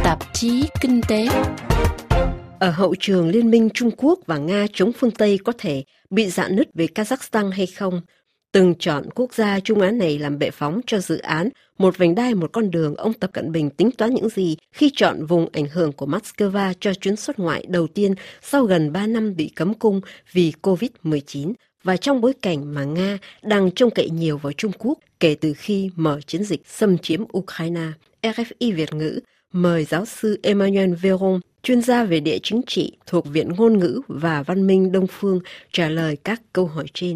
tạp chí Kinh tế. Ở hậu trường Liên minh Trung Quốc và Nga chống phương Tây có thể bị rạn nứt về Kazakhstan hay không? Từng chọn quốc gia Trung Á này làm bệ phóng cho dự án một vành đai một con đường, ông Tập Cận Bình tính toán những gì khi chọn vùng ảnh hưởng của Moscow cho chuyến xuất ngoại đầu tiên sau gần 3 năm bị cấm cung vì Covid-19 và trong bối cảnh mà Nga đang trông cậy nhiều vào Trung Quốc kể từ khi mở chiến dịch xâm chiếm Ukraine. RFI Việt ngữ mời giáo sư Emmanuel Véron, chuyên gia về địa chính trị thuộc Viện Ngôn ngữ và Văn minh Đông phương, trả lời các câu hỏi trên.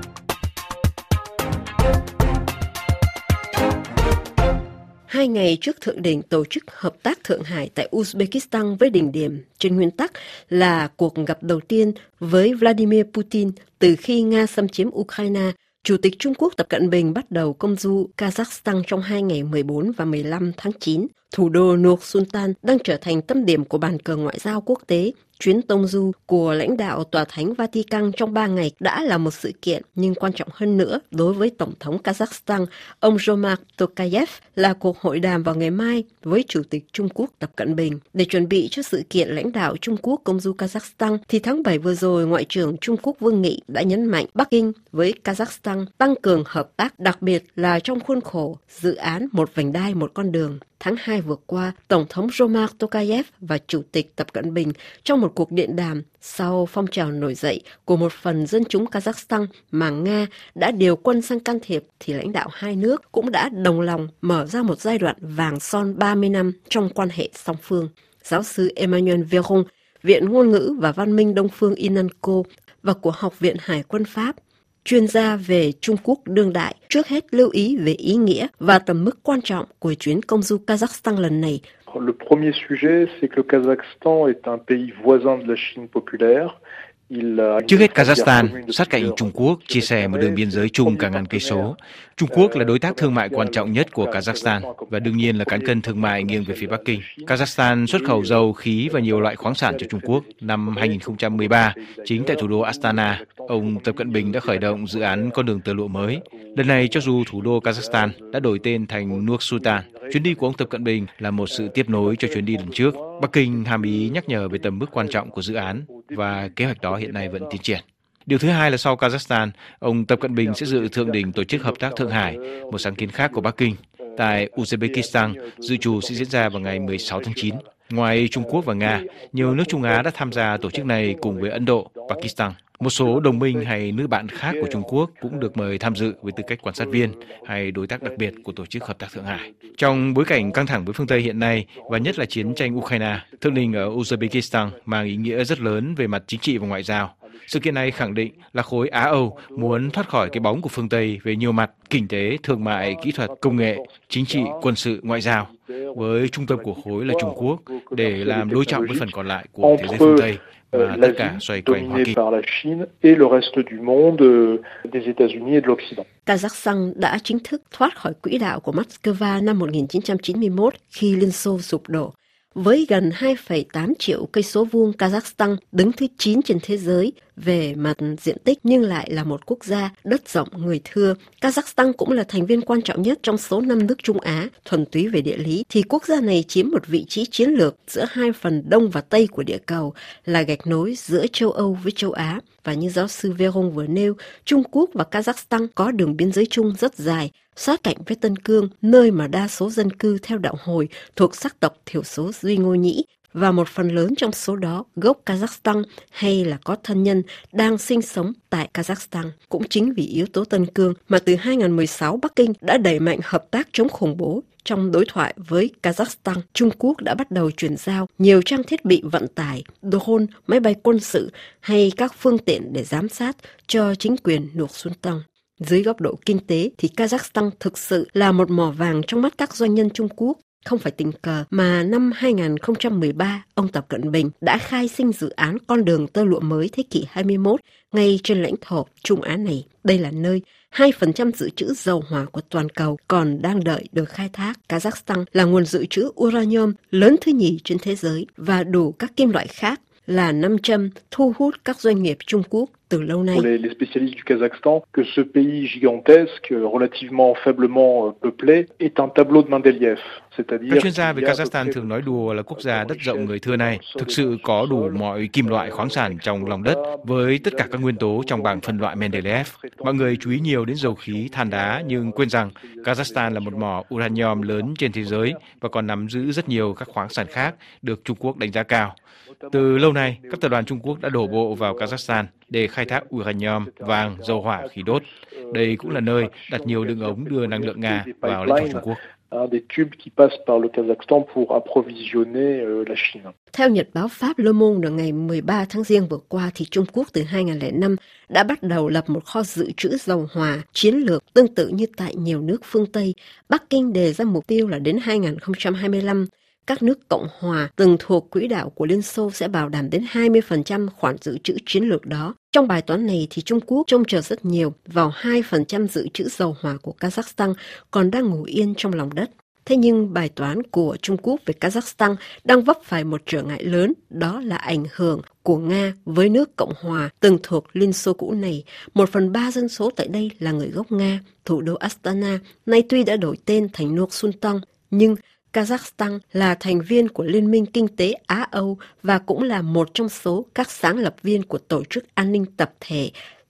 Hai ngày trước thượng đỉnh Tổ chức Hợp tác Thượng Hải tại Uzbekistan với đỉnh điểm trên nguyên tắc là cuộc gặp đầu tiên với Vladimir Putin từ khi Nga xâm chiếm Ukraine, Chủ tịch Trung Quốc Tập Cận Bình bắt đầu công du Kazakhstan trong 2 ngày 14 và 15 tháng 9. Thủ đô Nur-Sultan đang trở thành tâm điểm của bàn cờ ngoại giao quốc tế. Chuyến tông du của lãnh đạo Tòa Thánh Vatican trong 3 ngày đã là một sự kiện, nhưng quan trọng hơn nữa đối với Tổng thống Kazakhstan, ông Jomart Tokayev, là cuộc hội đàm vào ngày mai với Chủ tịch Trung Quốc Tập Cận Bình. Để chuẩn bị cho sự kiện lãnh đạo Trung Quốc công du Kazakhstan, thì tháng 7 vừa rồi, Ngoại trưởng Trung Quốc Vương Nghị đã nhấn mạnh Bắc Kinh với Kazakhstan tăng cường hợp tác, đặc biệt là trong khuôn khổ dự án một vành đai một con đường. Tháng 2 vừa qua, Tổng thống Jomart Tokayev và Chủ tịch Tập Cận Bình trong một cuộc điện đàm sau phong trào nổi dậy của một phần dân chúng Kazakhstan mà Nga đã điều quân sang can thiệp, thì lãnh đạo hai nước cũng đã đồng lòng mở ra một giai đoạn vàng son 30 năm trong quan hệ song phương. Giáo sư Emmanuel Véron, Viện Ngôn ngữ và Văn minh Đông phương INANCO và của Học viện Hải quân Pháp, chuyên gia về Trung Quốc đương đại, trước hết lưu ý về ý nghĩa và tầm mức quan trọng của chuyến công du Kazakhstan lần này. Le premier sujet, c'est que le Kazakhstan est un pays voisin de la Chine populaire. Trước hết, Kazakhstan sát cạnh Trung Quốc, chia sẻ một đường biên giới chung cả ngàn cây số. Trung Quốc là đối tác thương mại quan trọng nhất của Kazakhstan và đương nhiên là cán cân thương mại nghiêng về phía Bắc Kinh. Kazakhstan xuất khẩu dầu, khí và nhiều loại khoáng sản cho Trung Quốc. Năm 2013, chính tại thủ đô Astana, ông Tập Cận Bình đã khởi động dự án con đường tơ lụa mới. Lần này, cho dù thủ đô Kazakhstan đã đổi tên thành Nur-Sultan, chuyến đi của ông Tập Cận Bình là một sự tiếp nối cho chuyến đi lần trước. Bắc Kinh hàm ý nhắc nhở về tầm mức quan trọng của dự án và kế hoạch đó hiện nay vẫn tiến triển. Điều thứ hai là sau Kazakhstan, ông Tập Cận Bình sẽ dự thượng đỉnh Tổ chức Hợp tác Thượng Hải, một sáng kiến khác của Bắc Kinh, tại Uzbekistan, dự trù sẽ diễn ra vào ngày 16 tháng 9. Ngoài Trung Quốc và Nga, nhiều nước Trung Á đã tham gia tổ chức này cùng với Ấn Độ, Pakistan. Một số đồng minh hay nước bạn khác của Trung Quốc cũng được mời tham dự với tư cách quan sát viên hay đối tác đặc biệt của Tổ chức Hợp tác Thượng Hải. Trong bối cảnh căng thẳng với phương Tây hiện nay và nhất là chiến tranh Ukraine, thượng đỉnh ở Uzbekistan mang ý nghĩa rất lớn về mặt chính trị và ngoại giao. Sự kiện này khẳng định là khối Á-Âu muốn thoát khỏi cái bóng của phương Tây về nhiều mặt: kinh tế, thương mại, kỹ thuật, công nghệ, chính trị, quân sự, ngoại giao, với trung tâm của khối là Trung Quốc để làm đối trọng với phần còn lại của thế giới phương Tây, và tất cả xoay quanh Hoa Kỳ. Kazakhstan đã chính thức thoát khỏi quỹ đạo của Moscow năm 1991 khi Liên Xô sụp đổ. Với gần 2,8 triệu cây số vuông, Kazakhstan đứng thứ 9 trên thế giới về mặt diện tích nhưng lại là một quốc gia đất rộng người thưa. Kazakhstan cũng là thành viên quan trọng nhất trong số 5 nước Trung Á. Thuần túy về địa lý thì quốc gia này chiếm một vị trí chiến lược giữa hai phần đông và tây của địa cầu, là gạch nối giữa châu Âu với châu Á. Và như giáo sư Véron vừa nêu, Trung Quốc và Kazakhstan có đường biên giới chung rất dài, sát cạnh với Tân Cương, nơi mà đa số dân cư theo đạo Hồi thuộc sắc tộc thiểu số Duy Ngô Nhĩ, và một phần lớn trong số đó gốc Kazakhstan hay là có thân nhân đang sinh sống tại Kazakhstan. Cũng chính vì yếu tố Tân Cương mà từ 2016 Bắc Kinh đã đẩy mạnh hợp tác chống khủng bố. Trong đối thoại với Kazakhstan, Trung Quốc đã bắt đầu chuyển giao nhiều trang thiết bị vận tải, drone, máy bay quân sự hay các phương tiện để giám sát cho chính quyền Nur-Sultan. Dưới góc độ kinh tế thì Kazakhstan thực sự là một mỏ vàng trong mắt các doanh nhân Trung Quốc. Không phải tình cờ mà năm 2013, ông Tập Cận Bình đã khai sinh dự án con đường tơ lụa mới thế kỷ 21 ngay trên lãnh thổ Trung Á này. Đây là nơi 2% dự trữ dầu hỏa của toàn cầu còn đang đợi được khai thác. Kazakhstan là nguồn dự trữ uranium lớn thứ nhì trên thế giới và đủ các kim loại khác là nam châm thu hút các doanh nghiệp Trung Quốc từ lâu nay. Les spécialistes du Kazakhstan que ce pays gigantesque, relativement faiblement peuplé, est un tableau de Mendeleïev. Các chuyên gia về Kazakhstan thường nói đùa là quốc gia đất rộng người thưa này thực sự có đủ mọi kim loại khoáng sản trong lòng đất với tất cả các nguyên tố trong bảng phân loại Mendeleev. Mọi người chú ý nhiều đến dầu khí, than đá nhưng quên rằng Kazakhstan là một mỏ uranium lớn trên thế giới và còn nắm giữ rất nhiều các khoáng sản khác được Trung Quốc đánh giá cao. Từ lâu nay, các tập đoàn Trung Quốc đã đổ bộ vào Kazakhstan để khai thác uranium, vàng, dầu hỏa, khí đốt. Đây cũng là nơi đặt nhiều đường ống đưa năng lượng Nga vào lãnh thổ Trung Quốc. Theo nhật báo Pháp Le Monde ngày 13 tháng Giêng vừa qua, thì Trung Quốc từ 2005 đã bắt đầu lập một kho dự trữ dầu hỏa chiến lược tương tự như tại nhiều nước phương Tây. Bắc Kinh đề ra mục tiêu là đến 2025, các nước Cộng hòa từng thuộc quỹ đạo của Liên Xô sẽ bảo đảm đến 20% khoản dự trữ chiến lược đó. Trong bài toán này thì Trung Quốc trông chờ rất nhiều vào 2% dự trữ dầu hỏa của Kazakhstan còn đang ngủ yên trong lòng đất. Thế nhưng bài toán của Trung Quốc về Kazakhstan đang vấp phải một trở ngại lớn, đó là ảnh hưởng của Nga với nước Cộng hòa từng thuộc Liên Xô cũ này. 1/3 dân số tại đây là người gốc Nga. Thủ đô Astana nay tuy đã đổi tên thành Nur-Sultan, nhưng Kazakhstan là thành viên của Liên minh Kinh tế Á-Âu và cũng là một trong số các sáng lập viên của Tổ chức An ninh Tập thể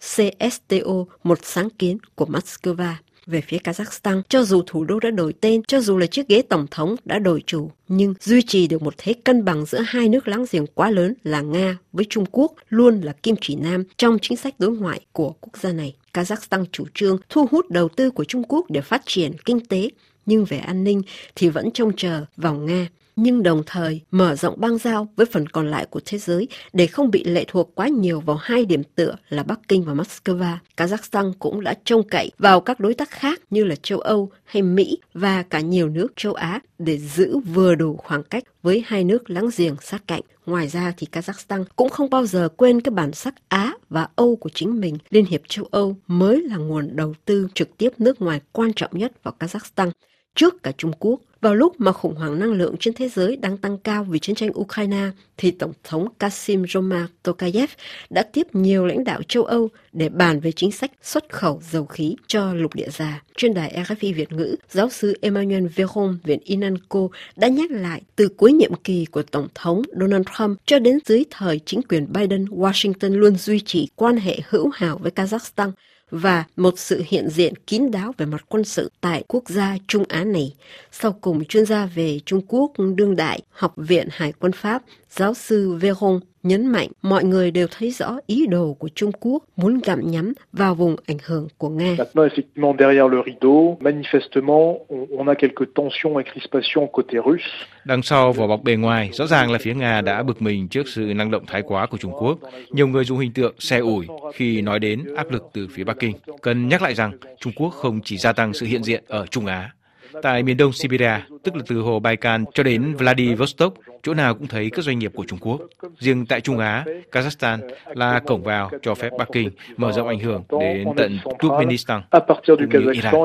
CSTO, một sáng kiến của Moscow. Về phía Kazakhstan, cho dù thủ đô đã đổi tên, cho dù là chiếc ghế tổng thống đã đổi chủ, nhưng duy trì được một thế cân bằng giữa hai nước láng giềng quá lớn là Nga với Trung Quốc luôn là kim chỉ nam trong chính sách đối ngoại của quốc gia này. Kazakhstan chủ trương thu hút đầu tư của Trung Quốc để phát triển kinh tế, nhưng về an ninh thì vẫn trông chờ vào Nga, nhưng đồng thời mở rộng bang giao với phần còn lại của thế giới để không bị lệ thuộc quá nhiều vào hai điểm tựa là Bắc Kinh và Moscow. Kazakhstan cũng đã trông cậy vào các đối tác khác như là châu Âu hay Mỹ và cả nhiều nước châu Á để giữ vừa đủ khoảng cách với hai nước láng giềng sát cạnh. Ngoài ra thì Kazakhstan cũng không bao giờ quên cái bản sắc Á và Âu của chính mình. Liên hiệp châu Âu mới là nguồn đầu tư trực tiếp nước ngoài quan trọng nhất vào Kazakhstan, trước cả Trung Quốc. Vào lúc mà khủng hoảng năng lượng trên thế giới đang tăng cao vì chiến tranh Ukraine, thì Tổng thống Kassym-Jomart Tokayev đã tiếp nhiều lãnh đạo châu Âu để bàn về chính sách xuất khẩu dầu khí cho lục địa già. Trên đài RFI Việt ngữ, giáo sư Emmanuel Véron, Viện Inanco đã nhắc lại từ cuối nhiệm kỳ của Tổng thống Donald Trump cho đến dưới thời chính quyền Biden, Washington luôn duy trì quan hệ hữu hảo với Kazakhstan và một sự hiện diện kín đáo về mặt quân sự tại quốc gia Trung Á này. Sau cùng, chuyên gia về Trung Quốc đương đại, Học viện Hải quân Pháp, giáo sư Véron nhấn mạnh mọi người đều thấy rõ ý đồ của Trung Quốc muốn gặm nhắm vào vùng ảnh hưởng của Nga. Effectivement, derrière le rideau, manifestement, on a quelques tensions et crispations côté russe. Đằng sau vỏ bọc bề ngoài, rõ ràng là phía Nga đã bực mình trước sự năng động thái quá của Trung Quốc. Nhiều người dùng hình tượng xe ủi khi nói đến áp lực từ phía Bắc Kinh. Cần nhắc lại rằng Trung Quốc không chỉ gia tăng sự hiện diện ở Trung Á. Tại miền đông Siberia, tức là từ hồ Baikal cho đến Vladivostok, chỗ nào cũng thấy các doanh nghiệp của Trung Quốc. Riêng tại Trung Á, Kazakhstan là cổng vào cho phép Bắc Kinh mở rộng ảnh hưởng đến tận Turkmenistan cũng như Iran.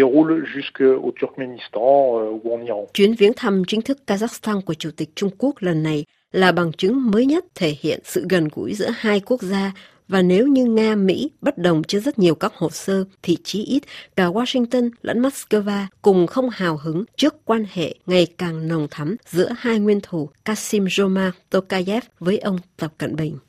Chuyến viếng thăm chính thức Kazakhstan của Chủ tịch Trung Quốc lần này là bằng chứng mới nhất thể hiện sự gần gũi giữa hai quốc gia. Và nếu như Nga, Mỹ bất đồng trên rất nhiều các hồ sơ, thì chí ít cả Washington lẫn Moscow cùng không hào hứng trước quan hệ ngày càng nồng thắm giữa hai nguyên thủ Kassym-Jomart Tokayev với ông Tập Cận Bình.